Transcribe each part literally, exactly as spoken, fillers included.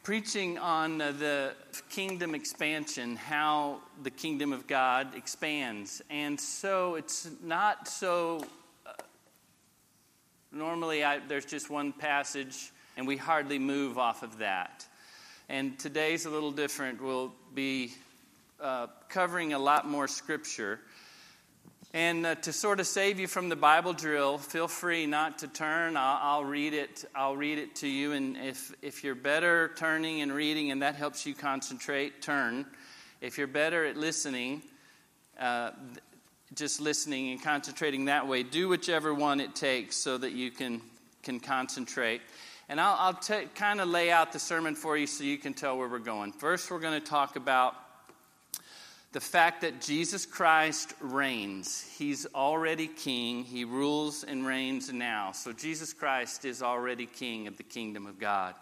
Preaching on uh, the kingdom expansion, how the kingdom of God expands. And so it's not so, uh, normally I, there's just one passage and we hardly move off of that. And today's a little different. We'll be uh, covering a lot more scripture. And uh, to sort of save you from the Bible drill, feel free not to turn. I'll, I'll read it. I'll read it to you. And if if you're better turning and reading, and that helps you concentrate, turn. If you're better at listening, uh, just listening and concentrating that way, do whichever one it takes so that you can can concentrate. And I'll, I'll t- kind of lay out the sermon for you so you can tell where we're going. First, we're going to talk about the fact that Jesus Christ reigns. He's already king. He rules and reigns now. So Jesus Christ is already king of the kingdom of God.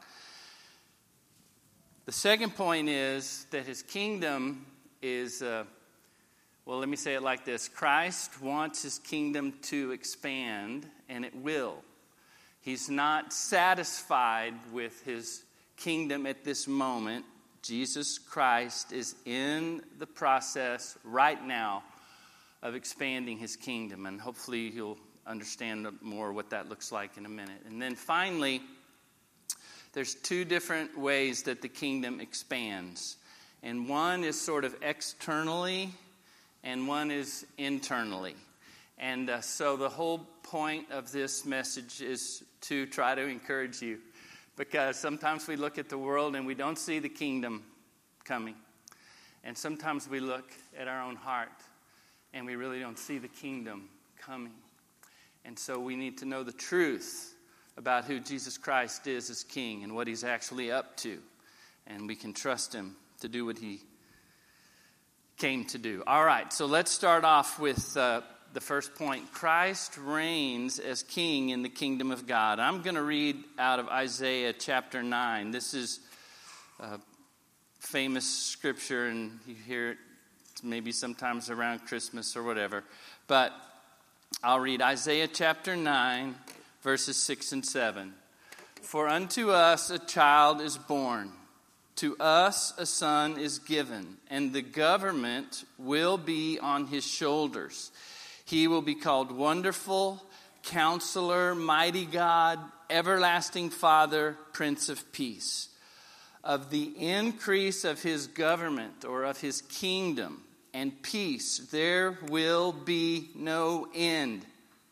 The second point is that his kingdom is, uh, well, let me say it like this. Christ wants his kingdom to expand, and it will. He's not satisfied with his kingdom at this moment. Jesus Christ is in the process right now of expanding his kingdom. And hopefully you'll understand more what that looks like in a minute. And then finally, there's two different ways that the kingdom expands. And one is sort of externally, and one is internally. And uh, so the whole point of this message is to try to encourage you. Because sometimes we look at the world and we don't see the kingdom coming. And sometimes we look at our own heart and we really don't see the kingdom coming. And so we need to know the truth about who Jesus Christ is as king and what he's actually up to. And we can trust him to do what he came to do. All right, so let's start off with Uh, The first point. Christ reigns as king in the kingdom of God. I'm going to read out of Isaiah chapter nine. This is a famous scripture, and you hear it maybe sometimes around Christmas or whatever. But I'll read Isaiah chapter nine, verses six and seven. For unto us a child is born, to us a son is given, and the government will be on his shoulders. He will be called Wonderful, Counselor, Mighty God, Everlasting Father, Prince of Peace. Of the increase of his government, or of his kingdom and peace, there will be no end.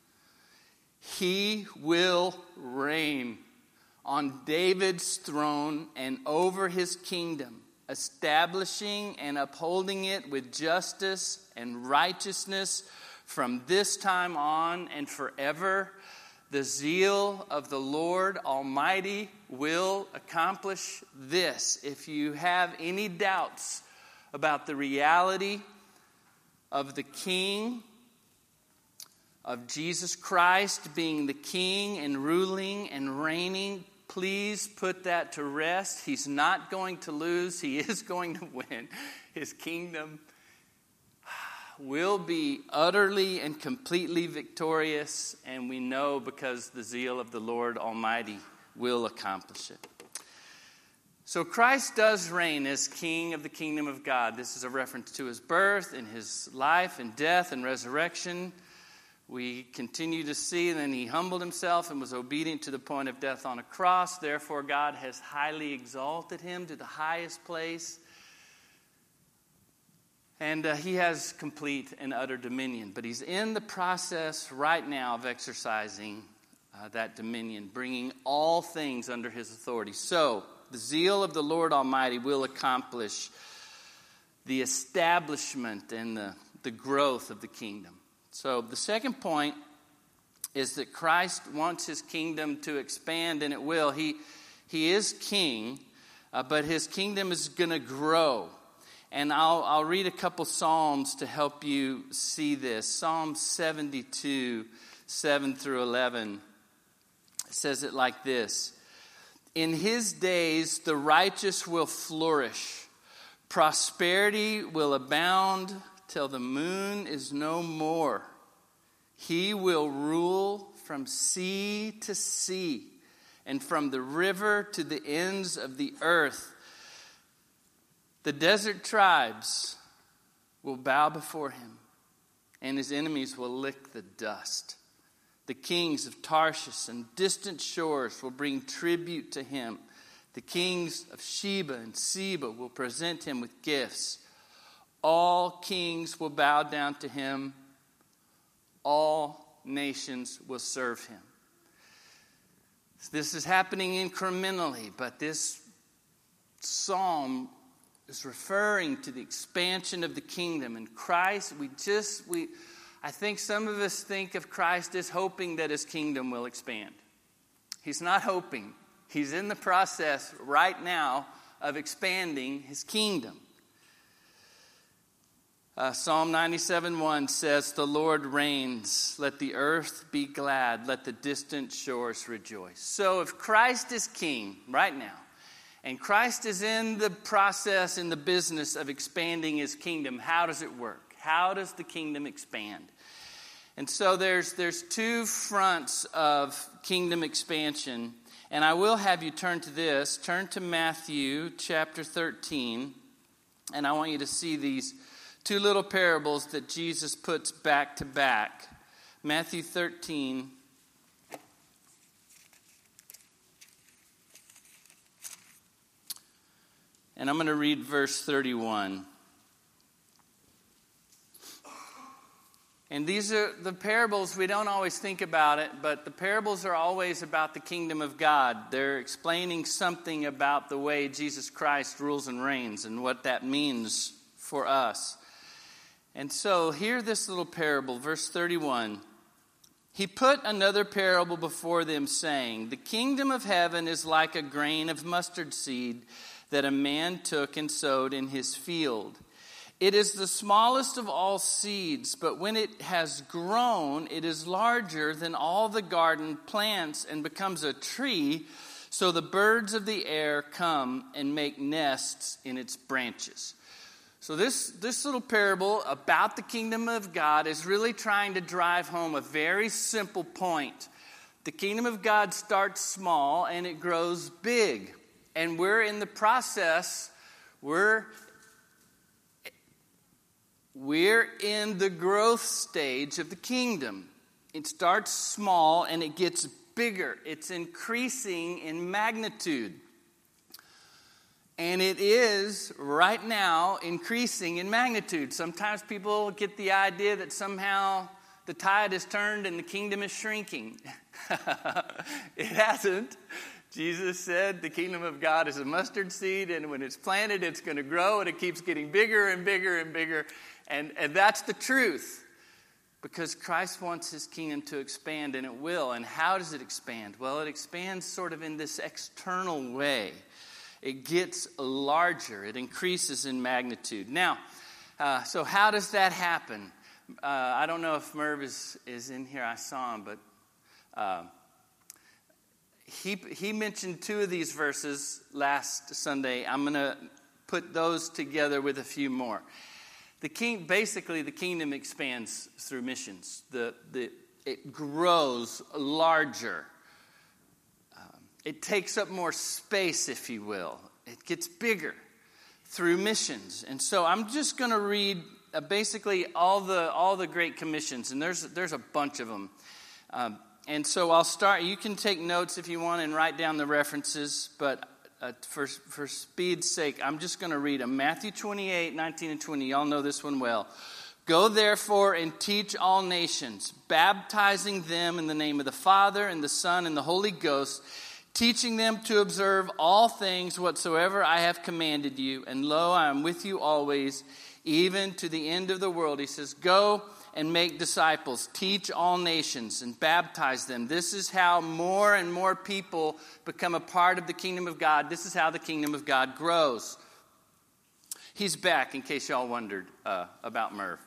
He will reign on David's throne and over his kingdom, establishing and upholding it with justice and righteousness from this time on and forever. The zeal of the Lord Almighty will accomplish this. If you have any doubts about the reality of the King, of Jesus Christ being the King and ruling and reigning, please put that to rest. He's not going to lose. He is going to win. His kingdom will be utterly and completely victorious, and we know because the zeal of the Lord Almighty will accomplish it. So Christ does reign as King of the kingdom of God. This is a reference to his birth and his life and death and resurrection. We continue to see that he humbled himself and was obedient to the point of death on a cross. Therefore, God has highly exalted him to the highest place. And uh, he has complete and utter dominion. But he's in the process right now of exercising uh, that dominion, bringing all things under his authority. So, the zeal of the Lord Almighty will accomplish the establishment and the, the growth of the kingdom. So, the second point is that Christ wants his kingdom to expand, and it will. He, he is king, uh, but his kingdom is going to grow. And I'll, I'll read a couple Psalms to help you see this. Psalm seventy-two, seven through eleven says it like this. In his days the righteous will flourish. Prosperity will abound till the moon is no more. He will rule from sea to sea and from the river to the ends of the earth. The desert tribes will bow before him, and his enemies will lick the dust. The kings of Tarshish and distant shores will bring tribute to him. The kings of Sheba and Seba will present him with gifts. All kings will bow down to him. All nations will serve him. This is happening incrementally, but this psalm is referring to the expansion of the kingdom. And Christ, we just, we, I think some of us think of Christ as hoping that his kingdom will expand. He's not hoping. He's in the process right now of expanding his kingdom. Uh, Psalm ninety-seven one says, "The Lord reigns. Let the earth be glad. Let the distant shores rejoice." So if Christ is king right now, and Christ is in the process, in the business of expanding his kingdom, how does it work? How does the kingdom expand? And so there's there's two fronts of kingdom expansion. And I will have you turn to this. Turn to Matthew chapter thirteen. And I want you to see these two little parables that Jesus puts back to back. Matthew thirteen. And I'm going to read verse thirty-one. And these are the parables, we don't always think about it, but the parables are always about the kingdom of God. They're explaining something about the way Jesus Christ rules and reigns and what that means for us. And so, hear this little parable, verse thirty-one. He put another parable before them, saying, "The kingdom of heaven is like a grain of mustard seed that a man took and sowed in his field. It is the smallest of all seeds, but when it has grown, it is larger than all the garden plants and becomes a tree, so the birds of the air come and make nests in its branches." So this, this little parable about the kingdom of God is really trying to drive home a very simple point. The kingdom of God starts small and it grows big. And we're in the process, we're We're in the growth stage of the kingdom. It starts small and it gets bigger. It's increasing in magnitude. And it is right now increasing in magnitude. Sometimes people get the idea that somehow the tide has turned and the kingdom is shrinking. It hasn't. Jesus said the kingdom of God is a mustard seed, and when it's planted, it's going to grow, and it keeps getting bigger and bigger and bigger. And, and that's the truth, because Christ wants his kingdom to expand, and it will. And how does it expand? Well, it expands sort of in this external way. It gets larger. It increases in magnitude. Now, uh, so how does that happen? Uh, I don't know if Merv is, is in here. I saw him, but uh, he, he mentioned two of these verses last Sunday. I'm going to put those together with a few more. The king, basically, the kingdom expands through missions. The, the, it grows larger. Um, it takes up more space, if you will. It gets bigger through missions. And so I'm just going to read uh, basically all the all the Great Commissions, and there's there's a bunch of them. Um, and so I'll start. You can take notes if you want and write down the references, but Uh, for, for speed's sake, I'm just going to read them. Matthew twenty-eight, nineteen and twenty. Y'all know this one well. "Go therefore and teach all nations, baptizing them in the name of the Father and the Son and the Holy Ghost, teaching them to observe all things whatsoever I have commanded you. And lo, I am with you always, even to the end of the world." He says, "Go and make disciples, teach all nations, and baptize them." This is how more and more people become a part of the kingdom of God. This is how the kingdom of God grows. He's back, in case y'all wondered uh, about Merv.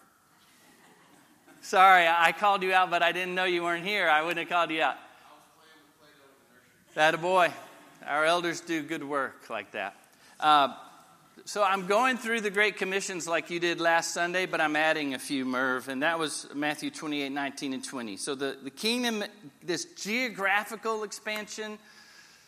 Sorry, I called you out, but I didn't know you weren't here. I wouldn't have called you out. I was playing with Play-Doh in the nursery. That a boy. Our elders do good work like that. Uh, So I'm going through the Great Commissions like you did last Sunday, but I'm adding a few, Merv, and that was Matthew twenty-eight, nineteen, and twenty. So the, the kingdom, this geographical expansion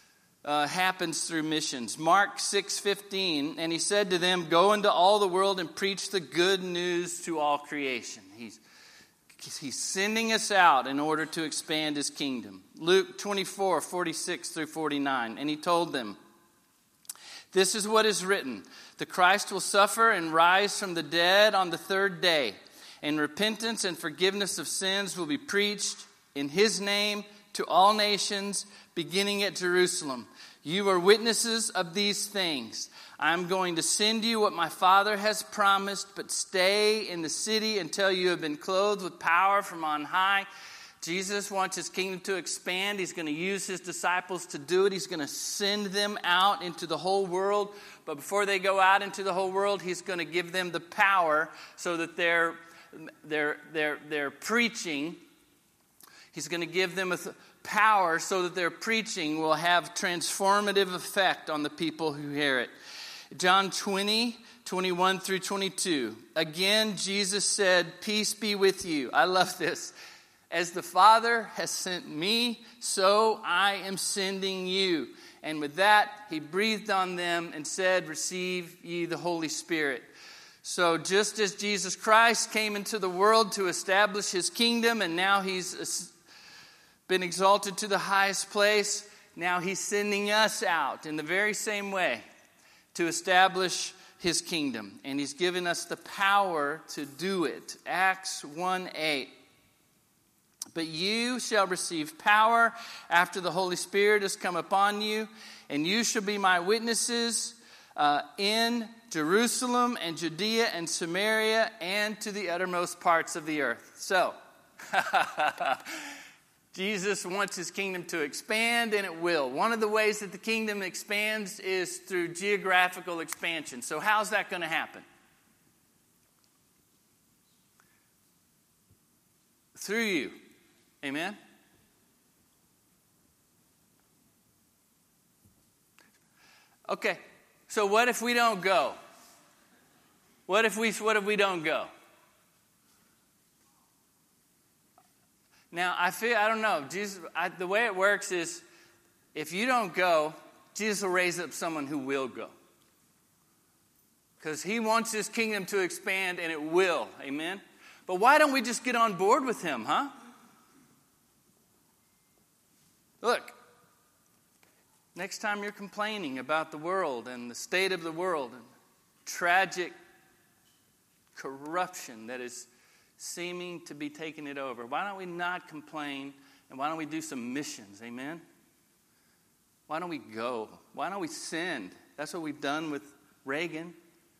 uh, happens through missions. Mark six fifteen, and he said to them, "Go into all the world and preach the good news to all creation." He's He's sending us out in order to expand his kingdom. Luke twenty-four forty-six through forty-nine, and he told them, "This is what is written: the Christ will suffer and rise from the dead on the third day, and repentance and forgiveness of sins will be preached in his name to all nations, beginning at Jerusalem. You are witnesses of these things. I'm going to send you what my Father has promised, but stay in the city until you have been clothed with power from on high." Jesus wants his kingdom to expand. He's going to use his disciples to do it. He's going to send them out into the whole world. But before they go out into the whole world, he's going to give them the power so that they're, they're, they're, they're preaching. He's going to give them a th- power so that their preaching will have transformative effect on the people who hear it. John twenty, twenty-one through twenty-two. Again, Jesus said, "Peace be with you." I love this. "As the Father has sent me, so I am sending you." And with that, he breathed on them and said, "Receive ye the Holy Spirit." So just as Jesus Christ came into the world to establish his kingdom, and now he's been exalted to the highest place, now he's sending us out in the very same way to establish his kingdom. And he's given us the power to do it. Acts one eight. "But you shall receive power after the Holy Spirit has come upon you, and you shall be my witnesses uh, in Jerusalem and Judea and Samaria and to the uttermost parts of the earth." So, Jesus wants his kingdom to expand, and it will. One of the ways that the kingdom expands is through geographical expansion. So how's that going to happen? Through you. Amen? Okay, so what if we don't go? What if we, what if we don't go? Now, I feel, I don't know, Jesus, I, the way it works is, if you don't go, Jesus will raise up someone who will go. Because he wants his kingdom to expand, and it will, amen? But why don't we just get on board with him, huh? Look, next time you're complaining about the world and the state of the world and tragic corruption that is seeming to be taking it over, why don't we not complain, and why don't we do some missions, amen? Why don't we go? Why don't we send? That's what we've done with Reagan.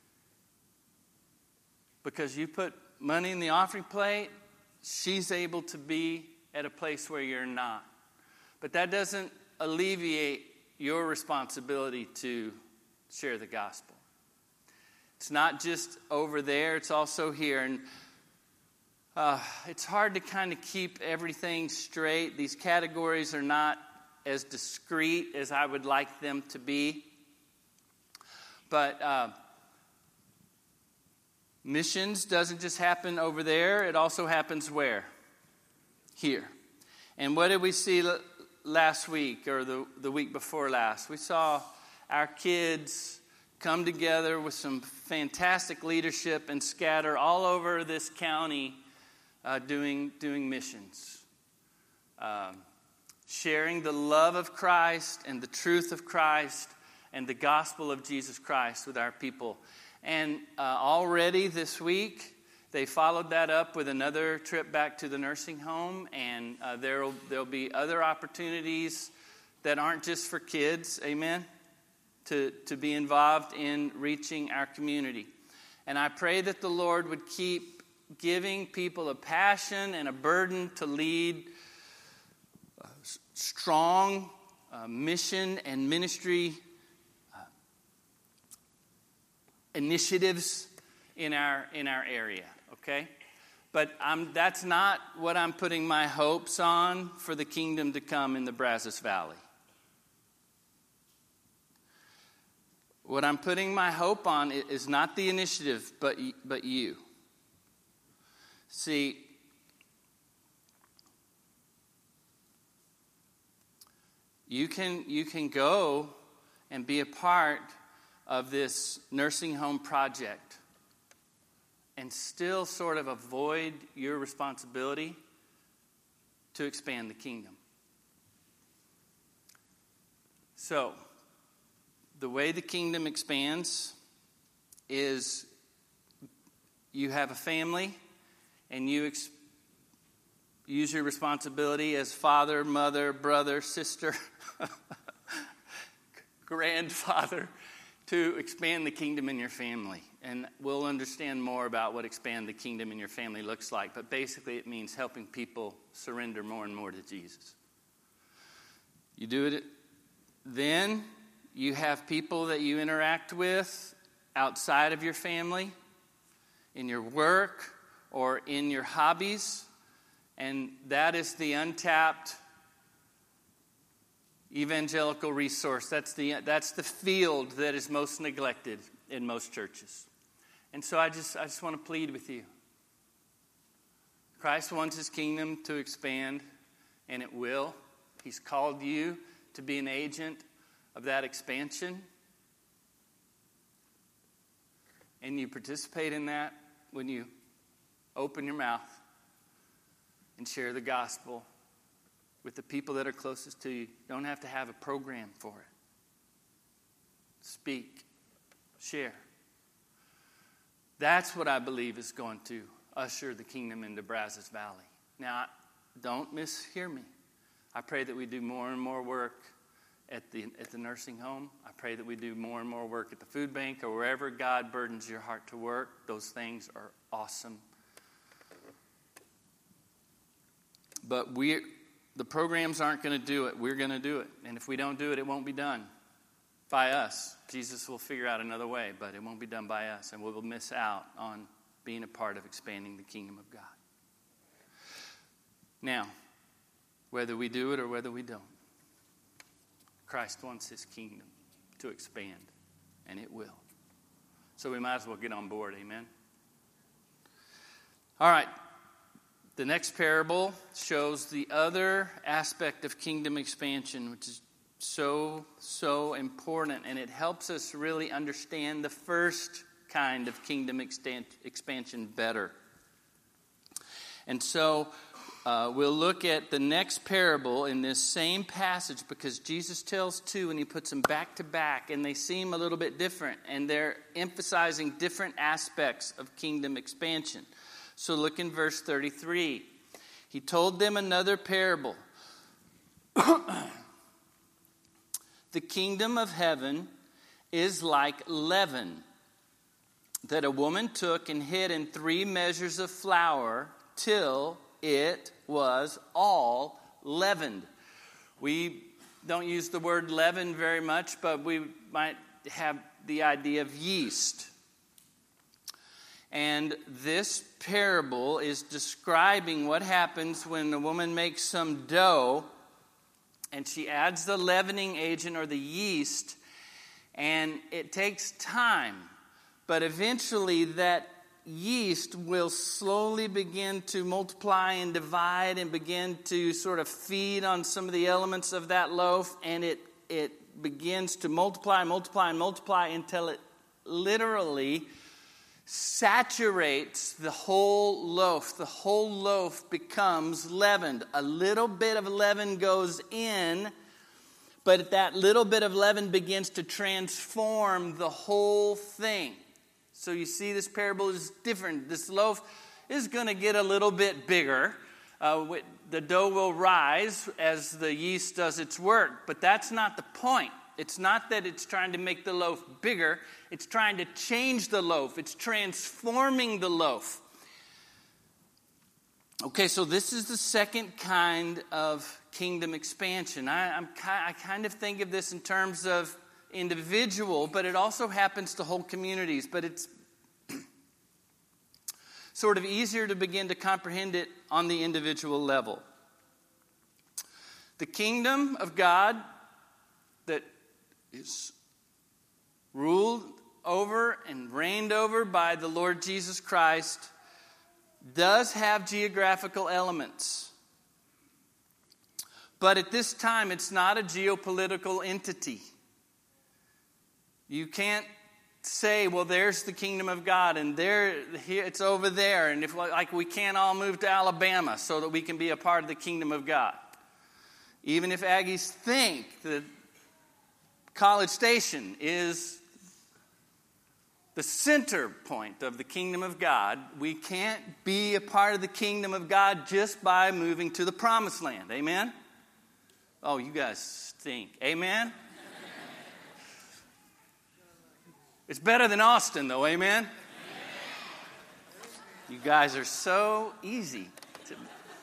Because you put money in the offering plate, she's able to be at a place where you're not. But that doesn't alleviate your responsibility to share the gospel. It's not just over there, it's also here. And Uh, it's hard to kind of keep everything straight. These categories are not as discrete as I would like them to be. But uh, missions doesn't just happen over there. It also happens where? Here. And what did we see l- last week or the, the week before last? We saw our kids come together with some fantastic leadership and scatter all over this county Uh, doing doing missions, um, sharing the love of Christ and the truth of Christ and the gospel of Jesus Christ with our people. And uh, already this week, they followed that up with another trip back to the nursing home, and uh, there'll there'll be other opportunities that aren't just for kids, amen, to, to be involved in reaching our community. And I pray that the Lord would keep giving people a passion and a burden to lead uh, strong uh, mission and ministry uh, initiatives in our in our area, okay? But I'm, that's not what I'm putting my hopes on for the kingdom to come in the Brazos Valley. What I'm putting my hope on is not the initiative, but but you. See, you can you can go and be a part of this nursing home project and still sort of avoid your responsibility to expand the kingdom. So, the way the kingdom expands is you have a family and you ex- use your responsibility as father, mother, brother, sister, grandfather to expand the kingdom in your family. And we'll understand more about what expand the kingdom in your family looks like. But basically it means helping people surrender more and more to Jesus. You do it, then you have people that you interact with outside of your family, in your work, or in your hobbies. And that is the untapped evangelical resource. That's the that's the field that is most neglected in most churches. And so I just I just want to plead with you. Christ wants his kingdom to expand, and it will. He's called you to be an agent of that expansion. And you participate in that when you open your mouth and share the gospel with the people that are closest to you. You don't have to have a program for it. Speak. Share. That's what I believe is going to usher the kingdom into Brazos Valley. Now, don't mishear me. I pray that we do more and more work at the at the nursing home. I pray that we do more and more work at the food bank or wherever God burdens your heart to work. Those things are awesome. But we, the programs aren't going to do it. We're going to do it. And if we don't do it, it won't be done by us. Jesus will figure out another way, but it won't be done by us. And we will miss out on being a part of expanding the kingdom of God. Now, whether we do it or whether we don't, Christ wants his kingdom to expand, and it will. So we might as well get on board, amen? All right. The next parable shows the other aspect of kingdom expansion, which is so, so important, and it helps us really understand the first kind of kingdom expansion better. And so uh, we'll look at the next parable in this same passage, because Jesus tells two and he puts them back to back, and they seem a little bit different, and they're emphasizing different aspects of kingdom expansion. So look in verse thirty-three. He told them another parable. The kingdom of heaven is like leaven that a woman took and hid in three measures of flour till it was all leavened. We don't use the word leaven very much, but we might have the idea of yeast. And this parable is describing what happens when the woman makes some dough and she adds the leavening agent or the yeast, and it takes time. But eventually that yeast will slowly begin to multiply and divide and begin to sort of feed on some of the elements of that loaf, and it, it begins to multiply, multiply, and multiply until it literally saturates the whole loaf. The whole loaf becomes leavened. A little bit of leaven goes in, but that little bit of leaven begins to transform the whole thing. So you see, this parable is different. This loaf is going to get a little bit bigger. Uh, the dough will rise as the yeast does its work, but that's not the point. It's not that it's trying to make the loaf bigger. It's trying to change the loaf. It's transforming the loaf. Okay, so this is the second kind of kingdom expansion. I, I'm, I kind of think of this in terms of individual, but it also happens to whole communities. But it's sort of easier to begin to comprehend it on the individual level. The kingdom of God that is ruled over and reigned over by the Lord Jesus Christ does have geographical elements. But at this time, it's not a geopolitical entity. You can't say, well, there's the kingdom of God, and there, here, it's over there, and if like we can't all move to Alabama so that we can be a part of the kingdom of God. Even if Aggies think that College Station is the center point of the kingdom of God, we can't be a part of the kingdom of God just by moving to the promised land. Amen? Oh, you guys stink. Amen? It's better than Austin, though. Amen? You guys are so easy. To...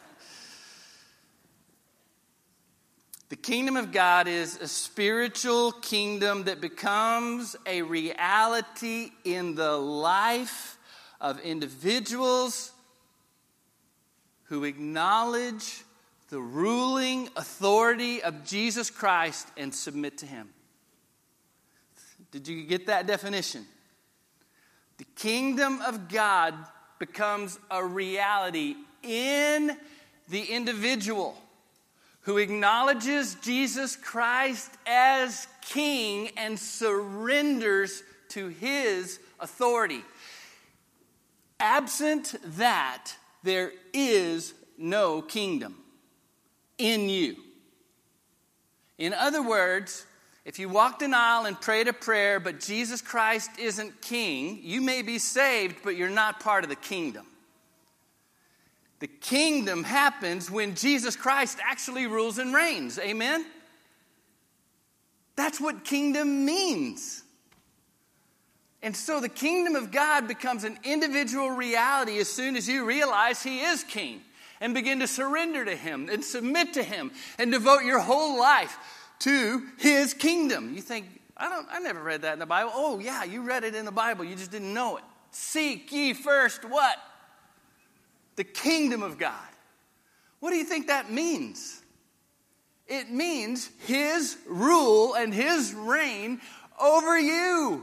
The kingdom of God is a spiritual kingdom that becomes a reality in the life of individuals who acknowledge the ruling authority of Jesus Christ and submit to him. Did you get that definition? The kingdom of God becomes a reality in the individual who acknowledges Jesus Christ as king and surrenders to his authority. Absent that, there is no kingdom in you. In other words, if you walked an aisle and prayed a prayer, but Jesus Christ isn't king, you may be saved, but you're not part of the kingdom. The kingdom happens when Jesus Christ actually rules and reigns. Amen? That's what kingdom means. And so the kingdom of God becomes an individual reality as soon as you realize he is king and begin to surrender to him and submit to him and devote your whole life to his kingdom. You think, I don't I never read that in the Bible. Oh yeah, you read it in the Bible, you just didn't know it. Seek ye first what? The kingdom of God. What do you think that means? It means his rule and his reign over you.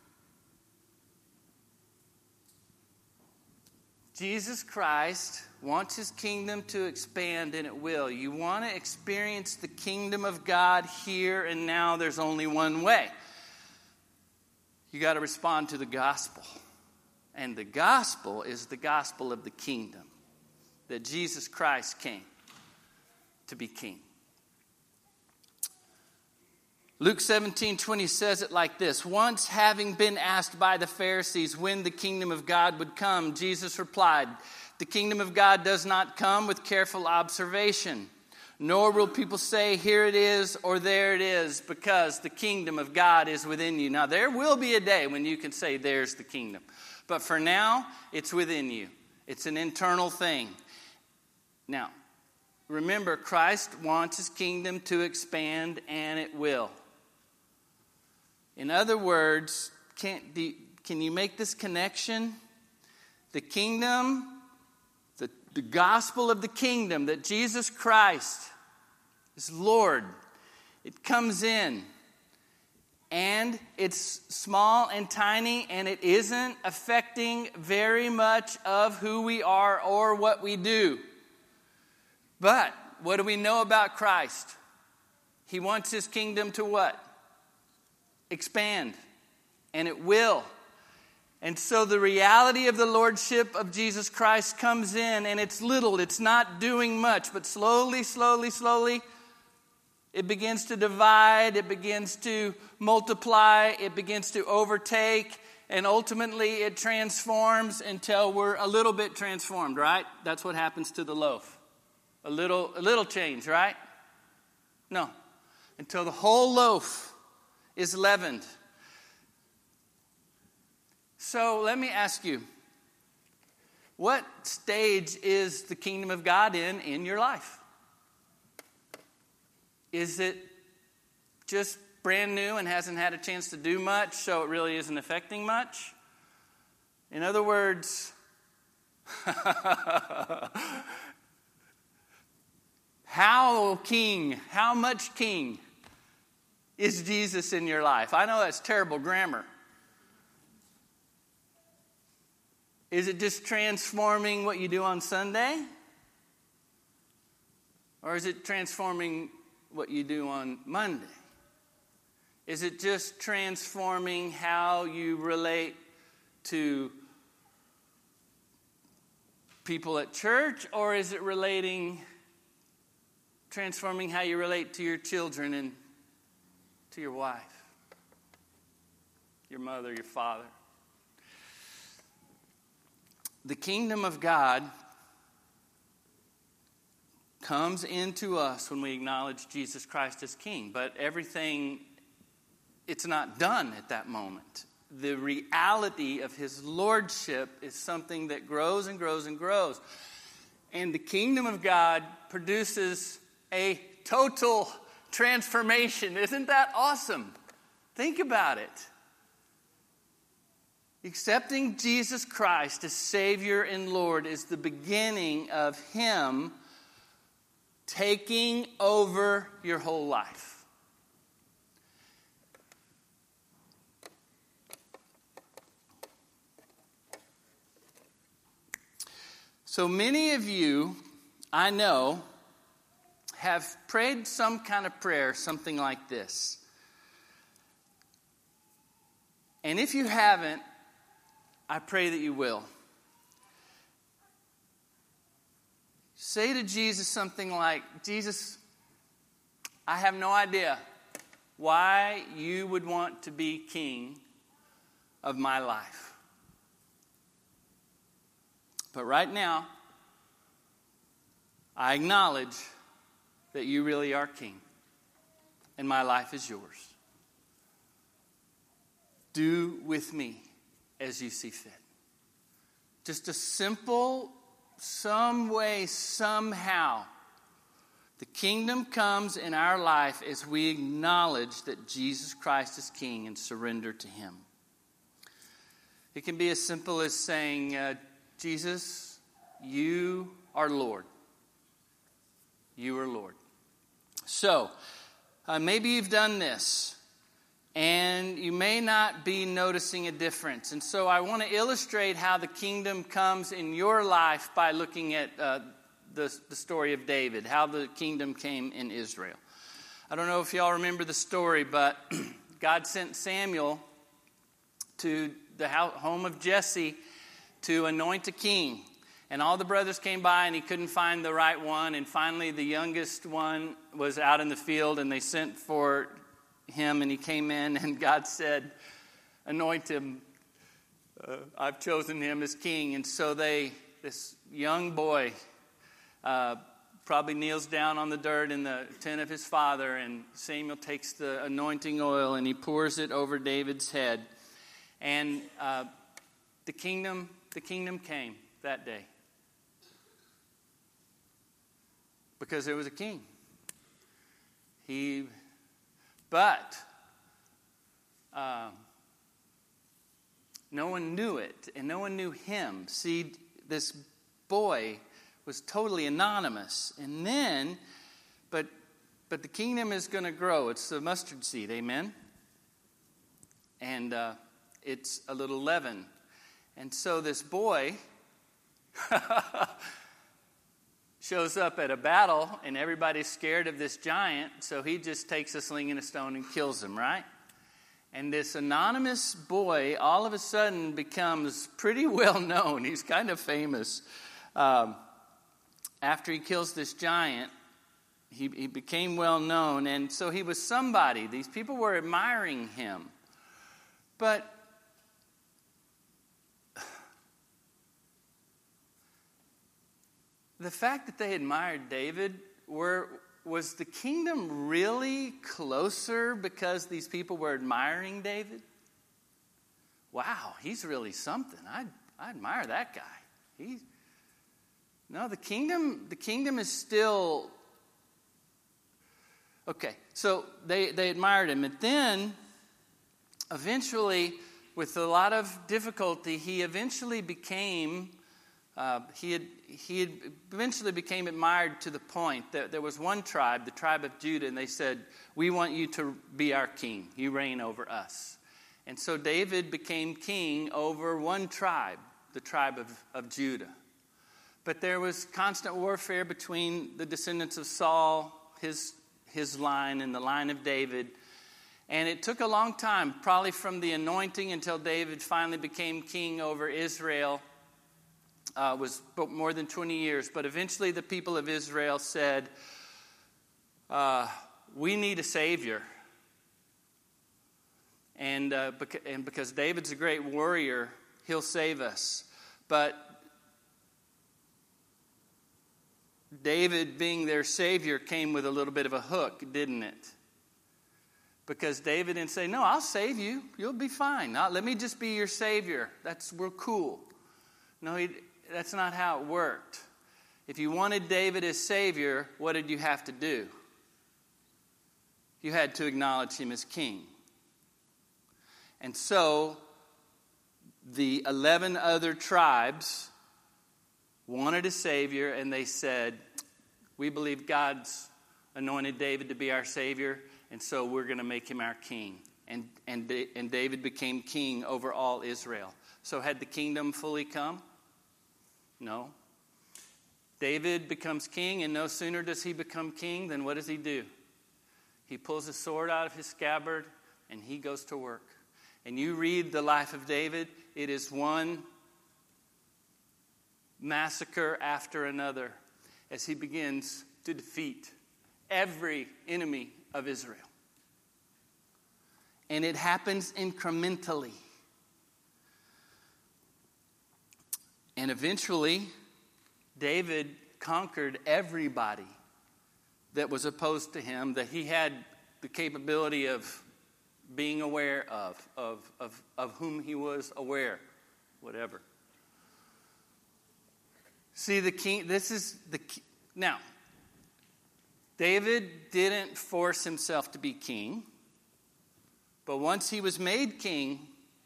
Jesus Christ wants his kingdom to expand, and it will. You want to experience the kingdom of God here and now, there's only one way. You got to respond to the gospel. And the gospel is the gospel of the kingdom. That Jesus Christ came to be king. Luke seventeen twenty says it like this. Once having been asked by the Pharisees when the kingdom of God would come, Jesus replied, the kingdom of God does not come with careful observation, nor will people say, here it is or there it is, because the kingdom of God is within you. Now, there will be a day when you can say, there's the kingdom. But for now, it's within you. It's an internal thing. Now, remember, Christ wants his kingdom to expand, and it will. In other words, can, do, can you make this connection? The kingdom, the, the gospel of the kingdom, that Jesus Christ is Lord, it comes in. And it's small and tiny, and it isn't affecting very much of who we are or what we do. But what do we know about Christ? He wants his kingdom to what? Expand. And it will. And so the reality of the lordship of Jesus Christ comes in, and it's little. It's not doing much. But slowly, slowly, slowly, it begins to divide. It begins to multiply. It begins to overtake. And ultimately, it transforms until we're a little bit transformed, right? That's what happens to the loaf. A little, a little change, right? No. Until the whole loaf is leavened. So let me ask you, what stage is the kingdom of God in in your life? Is it just brand new and hasn't had a chance to do much, so it really isn't affecting much? In other words, how king, how much king is Jesus in your life? I know that's terrible grammar. Is it just transforming what you do on Sunday? Or is it transforming what you do on Monday? Is it just transforming how you relate to people at church? Or is it relating, transforming how you relate to your children and to your wife, your mother, your father? The kingdom of God comes into us when we acknowledge Jesus Christ as King. But everything, it's not done at that moment. The reality of his lordship is something that grows and grows and grows. And the kingdom of God produces a total transformation. Isn't that awesome? Think about it. Accepting Jesus Christ as Savior and Lord is the beginning of him taking over your whole life. So many of you, I know, have prayed some kind of prayer, something like this. And if you haven't, I pray that you will. Say to Jesus something like, Jesus, I have no idea why you would want to be king of my life. But right now, I acknowledge that you really are king, and my life is yours. Do with me as you see fit. Just a simple, some way, somehow, the kingdom comes in our life as we acknowledge that Jesus Christ is King and surrender to him. It can be as simple as saying, uh, Jesus, you are Lord. You are Lord. So, uh, maybe you've done this, and you may not be noticing a difference. And so I want to illustrate how the kingdom comes in your life by looking at uh, the, the story of David, how the kingdom came in Israel. I don't know if y'all remember the story, but God sent Samuel to the home of Jesse to anoint a king. And all the brothers came by, and he couldn't find the right one. And finally, the youngest one was out in the field, and they sent for him, and he came in, and God said, anoint him. Uh, I've chosen him as king. And so they, this young boy uh, probably kneels down on the dirt in the tent of his father, and Samuel takes the anointing oil, and he pours it over David's head. And uh, the kingdom, the kingdom came that day. Because there was a king. He, but uh, no one knew it, and no one knew him. See, this boy was totally anonymous. And then, but but the kingdom is going to grow. It's the mustard seed, amen? And uh, it's a little leaven. And so this boy shows up at a battle, and everybody's scared of this giant, so he just takes a sling and a stone and kills him, right? And this anonymous boy all of a sudden becomes pretty well known. He's kind of famous. Um, after he kills this giant, he, he became well known, and so he was somebody. These people were admiring him. But the fact that they admired David, were, was the kingdom really closer because these people were admiring David? Wow, he's really something. I I admire that guy. He, no, the kingdom the kingdom is still okay. So they they admired him, and then eventually, with a lot of difficulty, he eventually became. Uh, he had he had eventually became admired to the point that there was one tribe, the tribe of Judah, and they said, "We want you to be our king. You reign over us." And so David became king over one tribe, the tribe of, of Judah. But there was constant warfare between the descendants of Saul, his, his line, and the line of David. And it took a long time, probably from the anointing until David finally became king over Israel. Uh, was more than twenty years. But eventually the people of Israel said, uh, we need a Savior. And, uh, beca- and because David's a great warrior, he'll save us. But David being their Savior came with a little bit of a hook, didn't it? Because David didn't say, no, I'll save you. You'll be fine. Now, let me just be your Savior. That's, we're cool. No, he, that's not how it worked. If you wanted David as Savior, what did you have to do? You had to acknowledge him as king. And so, the eleven other tribes wanted a Savior, and they said, we believe God's anointed David to be our Savior, and so we're going to make him our king. And, and, and David became king over all Israel. So had the kingdom fully come? No. David becomes king, and no sooner does he become king than what does he do? He pulls a sword out of his scabbard, and he goes to work. And you read the life of David, it is one massacre after another as he begins to defeat every enemy of Israel. And it happens incrementally. And eventually, David conquered everybody that was opposed to him, that he had the capability of being aware of, of, of, of whom he was aware, whatever. See, the king, this is the, now, David didn't force himself to be king, but once he was made king,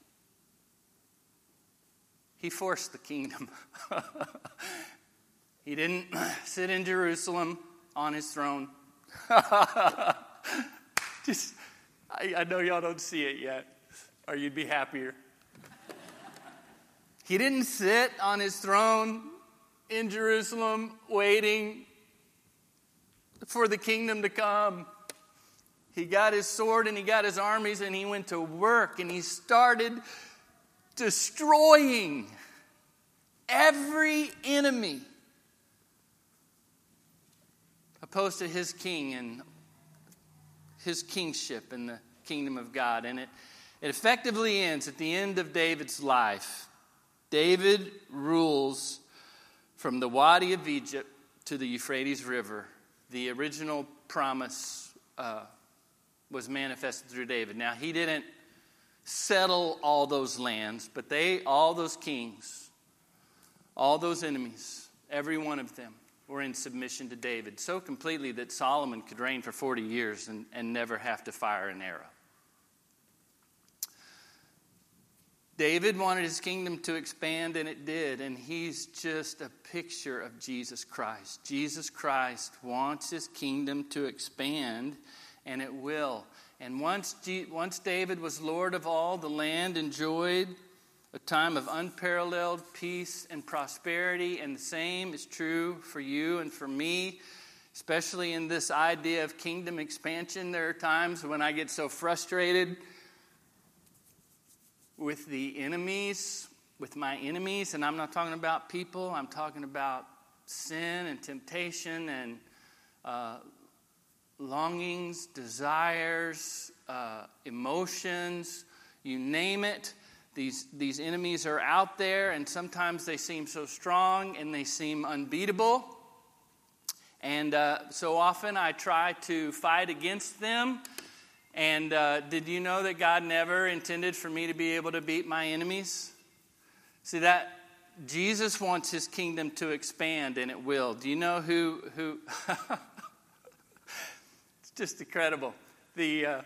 he forced the kingdom. He didn't sit in Jerusalem on his throne. Just, I, I know y'all don't see it yet, or you'd be happier. He didn't sit on his throne in Jerusalem waiting for the kingdom to come. He got his sword and he got his armies and he went to work and he started destroying every enemy opposed to his king and his kingship and the kingdom of God. And it, it effectively ends at the end of David's life. David rules from the Wadi of Egypt to the Euphrates River. The original promise uh, was manifested through David. Now, he didn't settle all those lands, but they, all those kings, all those enemies, every one of them were in submission to David, so completely that Solomon could reign for forty years and, and never have to fire an arrow. David wanted his kingdom to expand, and it did, and he's just a picture of Jesus Christ. Jesus Christ wants his kingdom to expand, and it will. And once, once David was Lord of all, the land enjoyed a time of unparalleled peace and prosperity, and the same is true for you and for me, especially in this idea of kingdom expansion. There are times when I get so frustrated with the enemies, with my enemies, and I'm not talking about people, I'm talking about sin and temptation and uh, longings, desires, uh, emotions, you name it. These, these enemies are out there, and sometimes they seem so strong and they seem unbeatable. And uh, so often I try to fight against them. And uh, did you know that God never intended for me to be able to beat my enemies? See, that Jesus wants his kingdom to expand, and it will. Do you know who... who It's just incredible. The... Uh,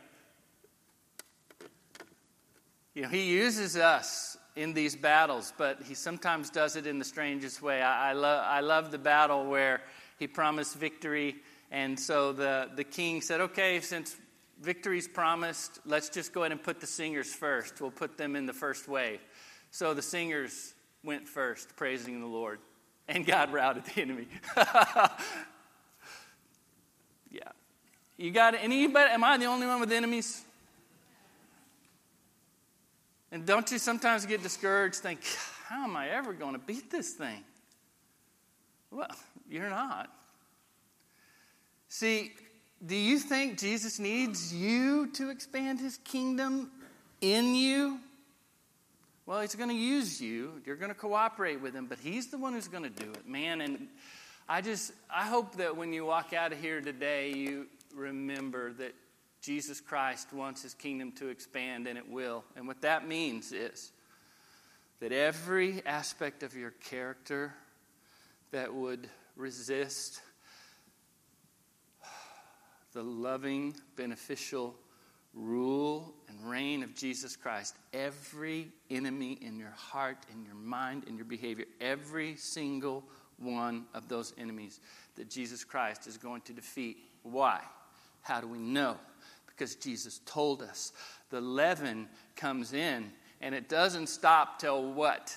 You know, he uses us in these battles, but he sometimes does it in the strangest way. I, I, lo- I love the battle where he promised victory, and so the, the king said, okay, since victory's promised, let's just go ahead and put the singers first. We'll put them in the first wave. So the singers went first, praising the Lord. And God routed the enemy. Yeah. You got anybody? Am I the only one with enemies? And don't you sometimes get discouraged, think, how am I ever going to beat this thing? Well, you're not. See, do you think Jesus needs you to expand his kingdom in you? Well, he's going to use you. You're going to cooperate with him, but he's the one who's going to do it, man. And I just, I hope that when you walk out of here today, you remember that Jesus Christ wants his kingdom to expand, and it will. And what that means is that every aspect of your character that would resist the loving, beneficial rule and reign of Jesus Christ, every enemy in your heart, in your mind, in your behavior, every single one of those enemies that Jesus Christ is going to defeat. Why? How do we know? Because Jesus told us. The leaven comes in, and it doesn't stop till what?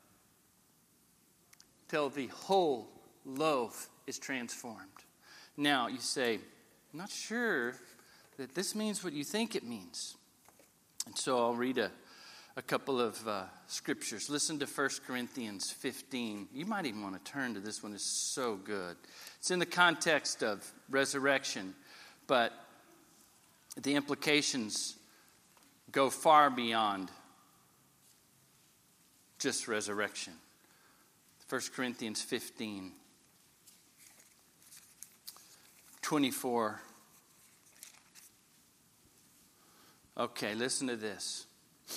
Till the whole loaf is transformed. Now, you say, I'm not sure that this means what you think it means. And so I'll read a, a couple of uh, scriptures. Listen to First Corinthians fifteen. You might even want to turn to this one. It's so good. It's in the context of resurrection, but the implications go far beyond just resurrection. First Corinthians fifteen, twenty-four. Okay, listen to this.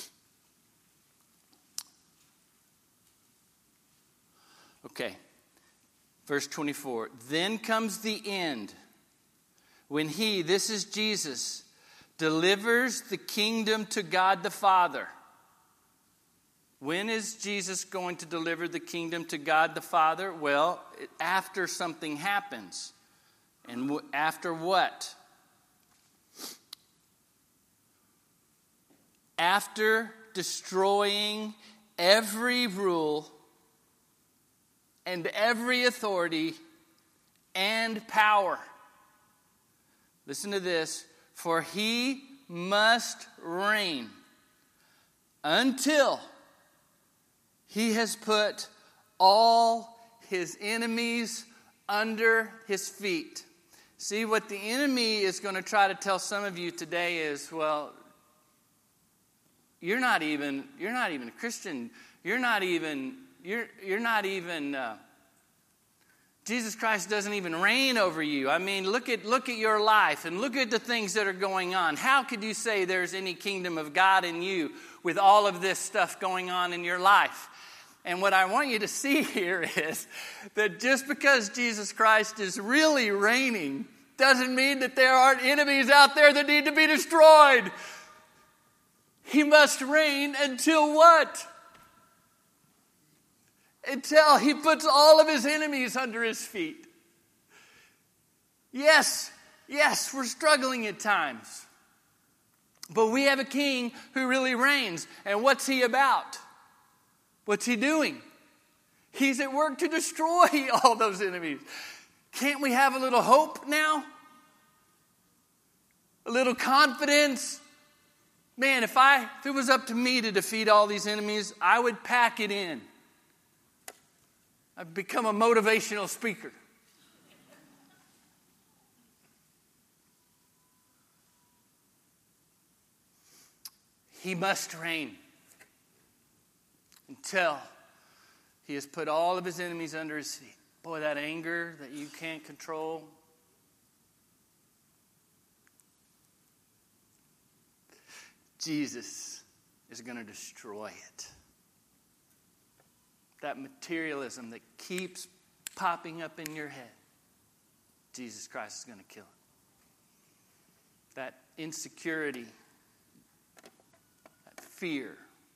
Okay, verse twenty-four. Then comes the end, when he, this is Jesus, delivers the kingdom to God the Father. When is Jesus going to deliver the kingdom to God the Father? Well, after something happens. And w- after what? After destroying every rule and every authority and power. Listen to this. For he must reign until he has put all his enemies under his feet. See, what the enemy is going to try to tell some of you today is, well, you're not even you're not even a Christian. You're not even you're you're not even uh, Jesus Christ doesn't even reign over you. I mean, look at look at your life and look at the things that are going on. How could you say there's any kingdom of God in you with all of this stuff going on in your life? And what I want you to see here is that just because Jesus Christ is really reigning doesn't mean that there aren't enemies out there that need to be destroyed. He must reign until what? Until he puts all of his enemies under his feet. Yes, yes, we're struggling at times. But we have a king who really reigns. And what's he about? What's he doing? He's at work to destroy all those enemies. Can't we have a little hope now? A little confidence? Man, if I if it was up to me to defeat all these enemies, I would pack it in. I've become a motivational speaker. He must reign until he has put all of his enemies under his feet. Boy, that anger that you can't control. Jesus is going to destroy it. That materialism that keeps popping up in your head, Jesus Christ is going to kill it. That insecurity, that fear,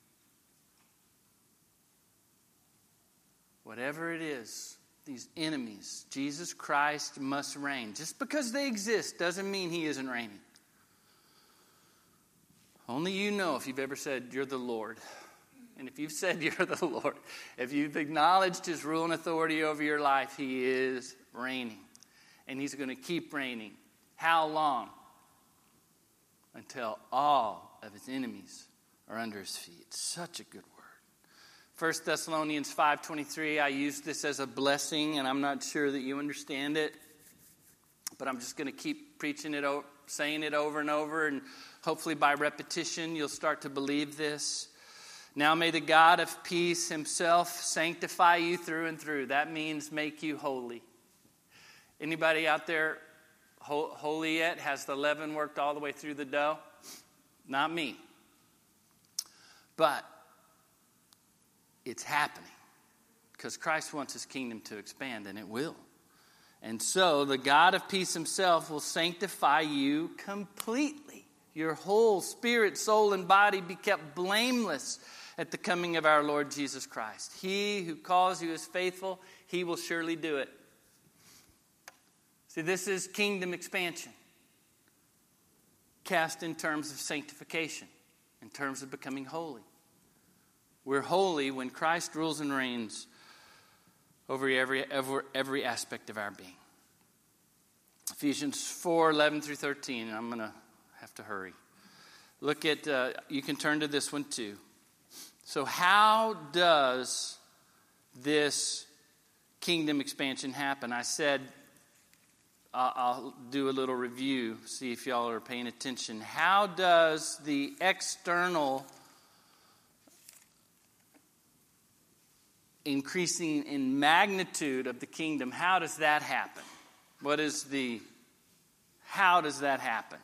whatever it is, these enemies, Jesus Christ must reign. Just because they exist doesn't mean he isn't reigning. Only you know if you've ever said, you're the Lord. and if you've said you're the Lord, if you've acknowledged his rule and authority over your life, he is reigning. And he's going to keep reigning. How long? Until all of his enemies are under his feet. Such a good word. First Thessalonians five twenty-three, I use this as a blessing, and I'm not sure that you understand it. But I'm just going to keep preaching it, saying it over and over, and hopefully by repetition you'll start to believe this. Now may the God of peace himself sanctify you through and through. That means make you holy. Anybody out there holy yet? Has the leaven worked all the way through the dough? Not me. But it's happening because Christ wants his kingdom to expand, and it will. And so the God of peace himself will sanctify you completely. Your whole spirit, soul, and body be kept blameless at the coming of our Lord Jesus Christ. He who calls you is faithful. He will surely do it. See, this is kingdom expansion. Cast in terms of sanctification, in terms of becoming holy. We're holy when Christ rules and reigns over every, every, every aspect of our being. Ephesians four, eleven through thirteen. I'm going to have to hurry. Look at, uh, you can turn to this one too. So how does this kingdom expansion happen? I said, uh, I'll do a little review, see if y'all are paying attention. How does the external increasing in magnitude of the kingdom, how does that happen? What is the, how does that happen?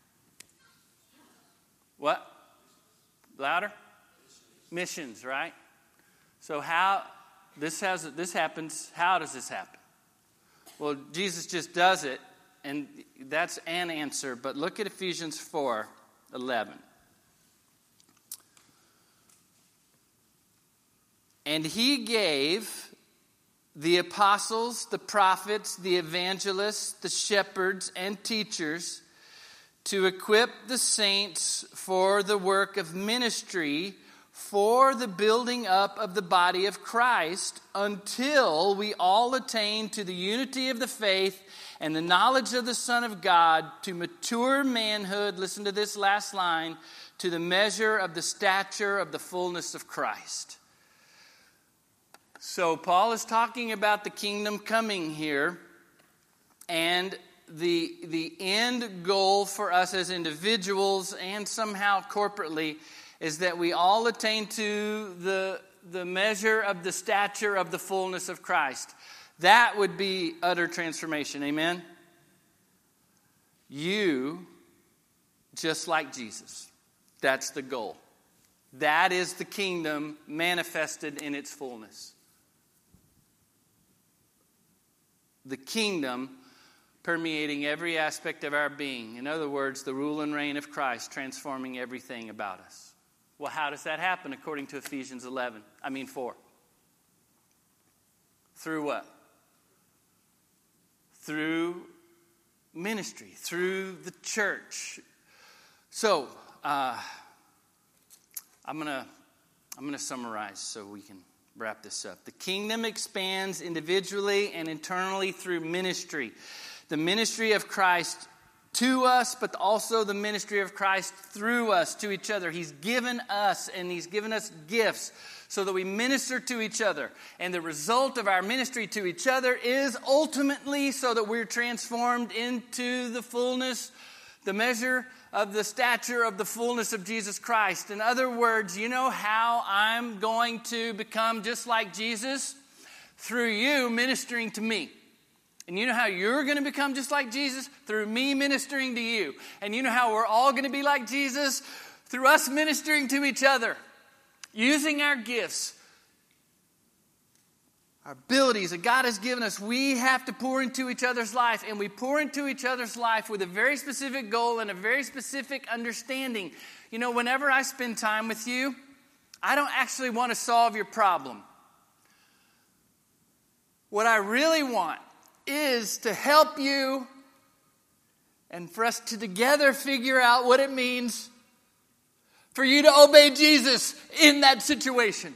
What? Louder? Missions, right? So how, this has, this happens, how does this happen? Well, Jesus just does it, and that's an answer, but look at Ephesians four, eleven. And he gave the apostles, the prophets, the evangelists, the shepherds, and teachers to equip the saints for the work of ministry, for the building up of the body of Christ, until we all attain to the unity of the faith and the knowledge of the Son of God, to mature manhood, listen to this last line, to the measure of the stature of the fullness of Christ. So Paul is talking about the kingdom coming here, and the, the end goal for us as individuals and somehow corporately is that we all attain to the, the measure of the stature of the fullness of Christ. That would be utter transformation, amen? You, just like Jesus. That's the goal. That is the kingdom manifested in its fullness. The kingdom permeating every aspect of our being. In other words, the rule and reign of Christ transforming everything about us. Well, how does that happen according to Ephesians eleven? I mean four. Through what? Through ministry, through the church. So, uh, I'm gonna I'm gonna summarize so we can wrap this up. The kingdom expands individually and internally through ministry. The ministry of Christ to us, but also the ministry of Christ through us to each other. He's given us, and He's given us gifts so that we minister to each other. And the result of our ministry to each other is ultimately so that we're transformed into the fullness, the measure of the stature of the fullness of Jesus Christ. In other words, you know how I'm going to become just like Jesus? Through you ministering to me. And you know how you're going to become just like Jesus? Through me ministering to you. And you know how we're all going to be like Jesus? Through us ministering to each other. Using our gifts, our abilities that God has given us, we have to pour into each other's life. And we pour into each other's life with a very specific goal and a very specific understanding. You know, whenever I spend time with you, I don't actually want to solve your problem. What I really want is to help you and for us to together figure out what it means for you to obey Jesus in that situation.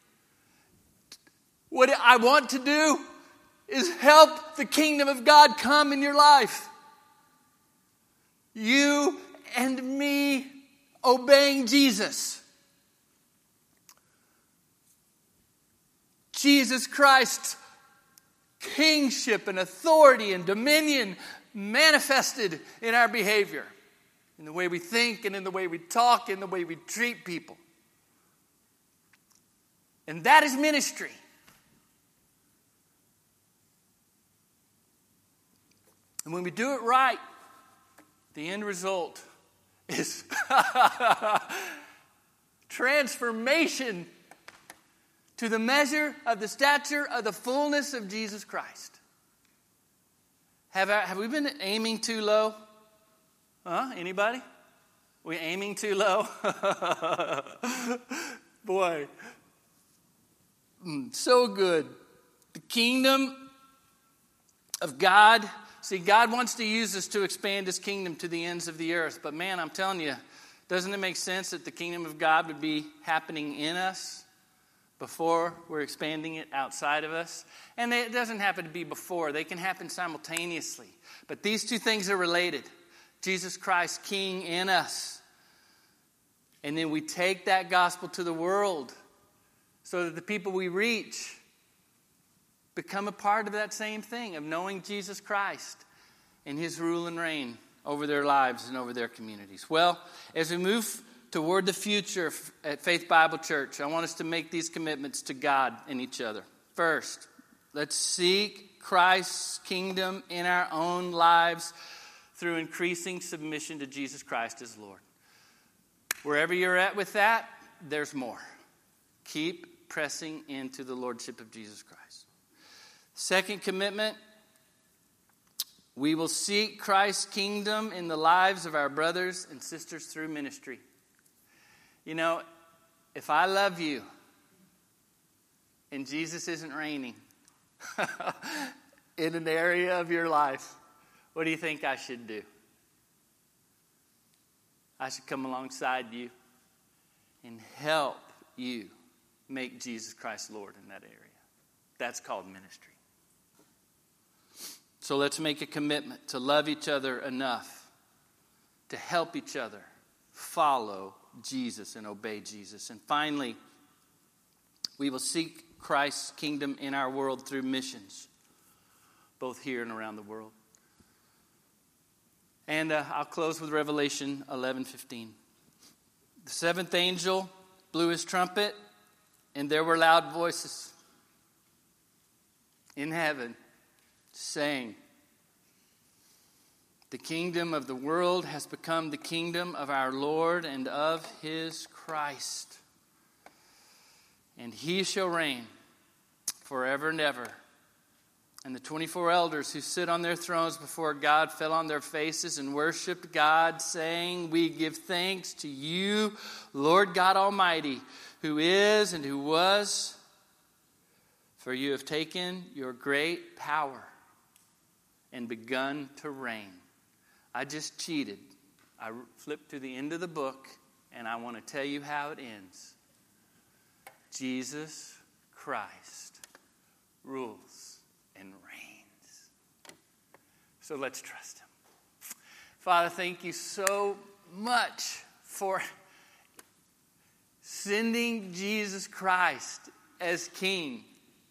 What I want to do is help the kingdom of God come in your life. You and me obeying Jesus. Jesus Christ's kingship and authority and dominion manifested in our behavior, in the way we think and in the way we talk, in the way we treat people. And that is ministry. And when we do it right, the end result is transformation to the measure of the stature of the fullness of Jesus Christ. Have, I, have we been aiming too low? Huh? Anybody? We aiming too low? Boy. So good. The kingdom of God. See, God wants to use us to expand His kingdom to the ends of the earth. But man, I'm telling you, doesn't it make sense that the kingdom of God would be happening in us before we're expanding it outside of us? And it doesn't happen to be before. They can happen simultaneously. But these two things are related. Jesus Christ, King in us. And then we take that gospel to the world so that the people we reach become a part of that same thing, of knowing Jesus Christ and His rule and reign over their lives and over their communities. Well, as we move toward the future at Faith Bible Church, I want us to make these commitments to God and each other. First, let's seek Christ's kingdom in our own lives through increasing submission to Jesus Christ as Lord. Wherever you're at with that, there's more. Keep pressing into the Lordship of Jesus Christ. Second commitment, we will seek Christ's kingdom in the lives of our brothers and sisters through ministry. You know, if I love you and Jesus isn't reigning in an area of your life, what do you think I should do? I should come alongside you and help you make Jesus Christ Lord in that area. That's called ministry. So let's make a commitment to love each other enough to help each other follow Jesus and obey Jesus. And finally, we will seek Christ's kingdom in our world through missions, both here and around the world. And uh, I'll close with Revelation eleven fifteen. The seventh angel blew his trumpet, and there were loud voices in heaven saying, "The kingdom of the world has become the kingdom of our Lord and of His Christ. And He shall reign forever and ever." And the twenty-four elders who sit on their thrones before God fell on their faces and worshiped God, saying, "We give thanks to you, Lord God Almighty, who is and who was, for you have taken your great power and begun to reign." I just cheated. I flipped to the end of the book, and I want to tell you how it ends. Jesus Christ rules and reigns. So let's trust Him. Father, thank you so much for sending Jesus Christ as King.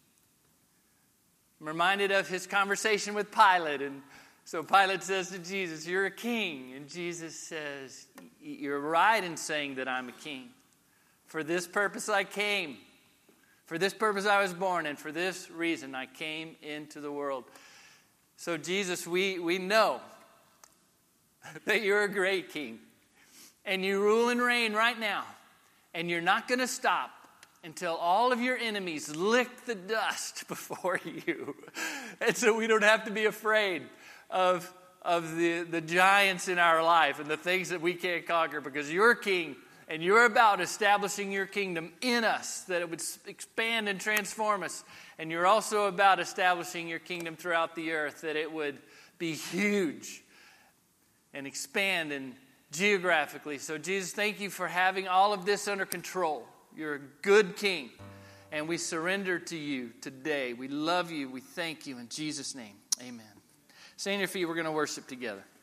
I'm reminded of His conversation with Pilate. And so Pilate says to Jesus, "You're a king." And Jesus says, "You're right in saying that I'm a king. For this purpose I came. For this purpose I was born, and for this reason I came into the world." So Jesus, we, we know that you're a great king. And you rule and reign right now. And you're not going to stop until all of your enemies lick the dust before you. And so we don't have to be afraid of, of the, the giants in our life and the things that we can't conquer, because you're king. And you're about establishing your kingdom in us, that it would expand and transform us. And you're also about establishing your kingdom throughout the earth, that it would be huge and expand and geographically. So, Jesus, thank you for having all of this under control. You're a good king, and we surrender to you today. We love you. We thank you in Jesus' name. Amen. Stand on your feet. We're going to worship together.